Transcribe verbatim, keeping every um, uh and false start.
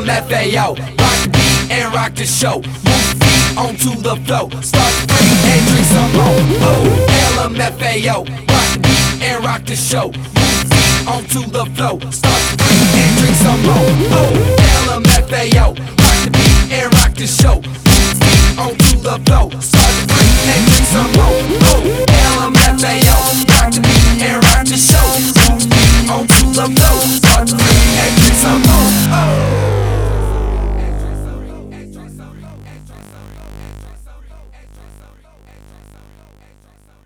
L M F A O. Rock the beat and rock the show. Move your feet onto the flow. Start to free and drink some more. Oh, L M F A O. Rock the beat and rock the show. Move your feet onto the flow. Start to free and drink some more. Oh, L M F A O. Rock the beat and rock the show. Move your feet onto the flow. Start to free and drink some more. Oh, L M F A O. Rock the beat and rock the show. Move your feet onto the flow. Start to